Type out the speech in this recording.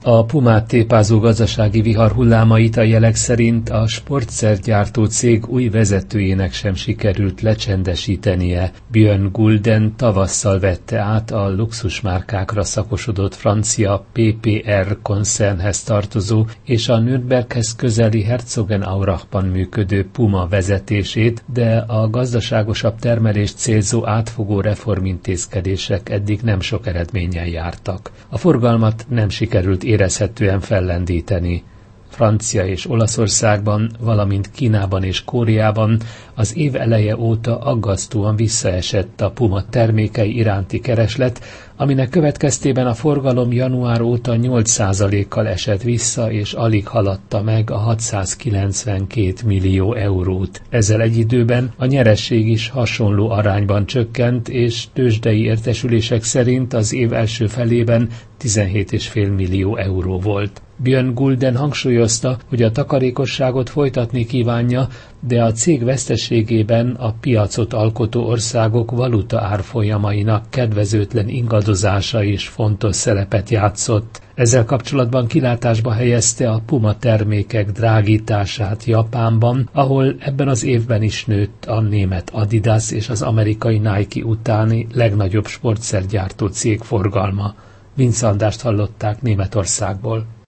A Pumát tépázó gazdasági vihar hullámait a jelek szerint a sportszergyártó cég új vezetőjének sem sikerült lecsendesítenie. Björn Gulden tavasszal vette át a luxusmárkákra szakosodott francia PPR koncernhez tartozó és a Nürnberghez közeli Herzogenaurachban működő Puma vezetését, de a gazdaságosabb termelést célzó átfogó reformintézkedések eddig nem sok eredménnyel jártak. A forgalmat nem sikerült érezhetően fellendíteni. Francia és Olaszországban, valamint Kínában és Koreában az év eleje óta aggasztóan visszaesett a Puma termékei iránti kereslet, aminek következtében a forgalom január óta 8%-kal esett vissza, és alig haladta meg a 692 millió eurót. Ezzel egy időben a nyeresség is hasonló arányban csökkent, és tőzsdei értesülések szerint az év első felében 17,5 millió euró volt. Björn Gulden hangsúlyozta, hogy a takarékosságot folytatni kívánja, de a cég veszteségében a piacot alkotó országok valuta árfolyamainak kedvezőtlen ingadozása is fontos szerepet játszott. Ezzel kapcsolatban kilátásba helyezte a Puma termékek drágítását Japánban, ahol ebben az évben is nőtt a német Adidas és az amerikai Nike utáni legnagyobb sportszergyártó cég forgalma. Vince Andrást hallották Németországból.